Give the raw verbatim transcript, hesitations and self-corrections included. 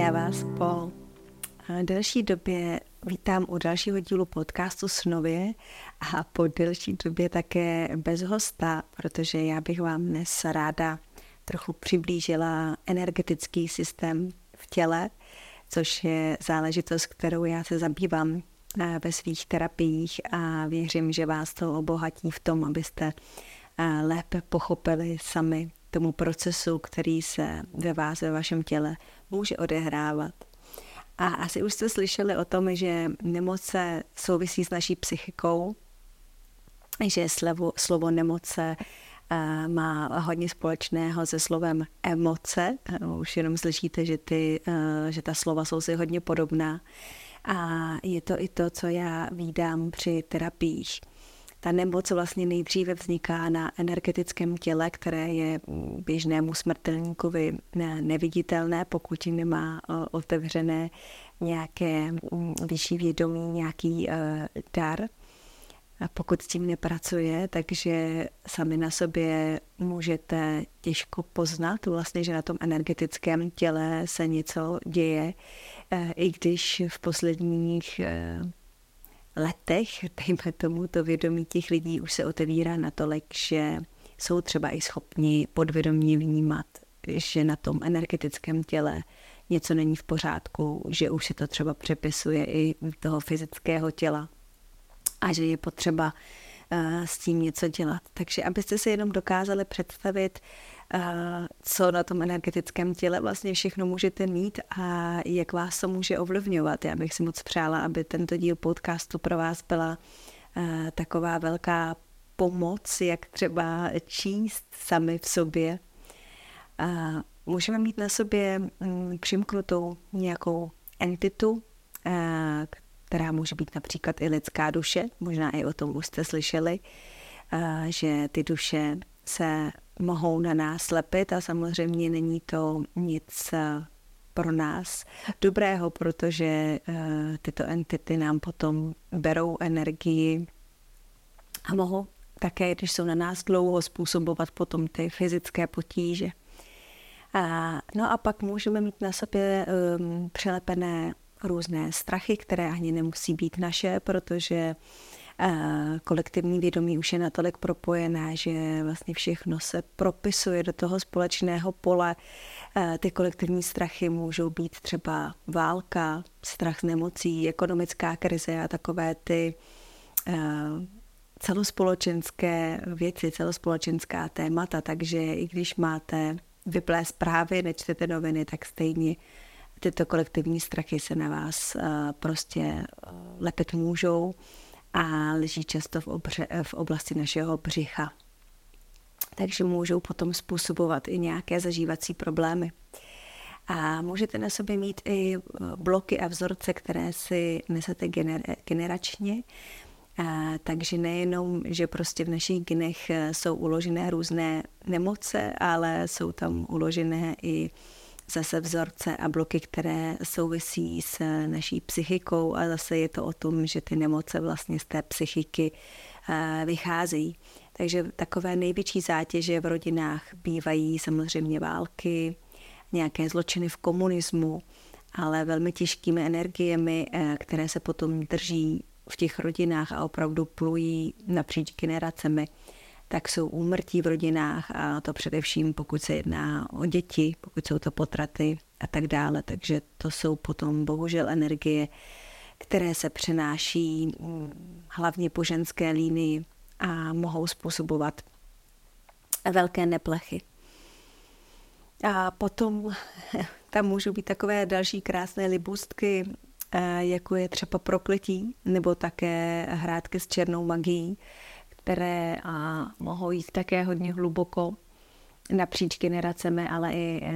Já vás po delší době vítám u dalšího dílu podcastu Snově a po delší době také bez hosta, protože já bych vám dnes ráda trochu přiblížila energetický systém v těle, což je záležitost, kterou já se zabývám ve svých terapiích a věřím, že vás to obohatí v tom, abyste lépe pochopili sami tomu procesu, který se ve vás, ve vašem těle může odehrávat. A asi už jste slyšeli o tom, že nemoce souvisí s naší psychikou, že slovo, slovo nemoce uh, má hodně společného se slovem emoce. Uh, už jenom slyšíte, že, ty, uh, že ta slova jsou si hodně podobná. A je to i to, co já vídám při terapiích. Ta nemoc vlastně nejdříve vzniká na energetickém těle, které je běžnému smrtelníkovi neviditelné, pokud nemá otevřené nějaké vyšší vědomí, nějaký dar. A pokud s tím nepracuje, takže sami na sobě můžete těžko poznat, vlastně, že na tom energetickém těle se něco děje, i když v posledních letech, dejme tomu, to vědomí těch lidí už se otevírá natolik, že jsou třeba i schopni podvědomě vnímat, že na tom energetickém těle něco není v pořádku, že už se to třeba přepisuje i do toho fyzického těla a že je potřeba uh, s tím něco dělat. Takže abyste si jenom dokázali představit, uh, co na tom energetickém těle vlastně všechno můžete mít a jak vás to může ovlivňovat. Já bych si moc přála, aby tento díl podcastu pro vás byla uh, taková velká pomoc, jak třeba číst sami v sobě. Uh, můžeme mít na sobě um, přimknutou nějakou entitu, uh, která může být například i lidská duše, možná i o tom už jste slyšeli, že ty duše se mohou na nás lepit a samozřejmě není to nic pro nás dobrého, protože tyto entity nám potom berou energii a mohou také, když jsou na nás dlouho, způsobovat potom ty fyzické potíže. No a pak můžeme mít na sobě um, přilepené různé strachy, které ani nemusí být naše, protože uh, kolektivní vědomí už je natolik propojené, že vlastně všechno se propisuje do toho společného pole. Uh, ty kolektivní strachy můžou být třeba válka, strach z nemocí, ekonomická krize a takové ty uh, celospolečenské věci, celospolečenská témata, takže i když máte vyplé zprávy, nečtete noviny, tak stejně tyto kolektivní strachy se na vás uh, prostě uh, lepit můžou a leží často v, obře, v oblasti našeho břicha. Takže můžou potom způsobovat i nějaké zažívací problémy. A můžete na sobě mít i bloky a vzorce, které si nesete gener, generačně. A, takže nejenom, že prostě v našich genech jsou uložené různé nemoce, ale jsou tam uložené i zase vzorce a bloky, které souvisí s naší psychikou a zase je to o tom, že ty nemoce vlastně z té psychiky vycházejí. Takže takové největší zátěže v rodinách bývají samozřejmě války, nějaké zločiny v komunismu, ale velmi těžkými energiemi, které se potom drží v těch rodinách a opravdu plují napříč generacemi, tak jsou úmrtí v rodinách a to především pokud se jedná o děti, pokud jsou to potraty a tak dále. Takže to jsou potom bohužel energie, které se přenáší hlavně po ženské línii a mohou způsobovat velké neplechy. A potom tam můžou být takové další krásné libůstky, jako je třeba prokletí nebo také hrátky s černou magií, které a, mohou jít také hodně hluboko napříč generacemi, ale i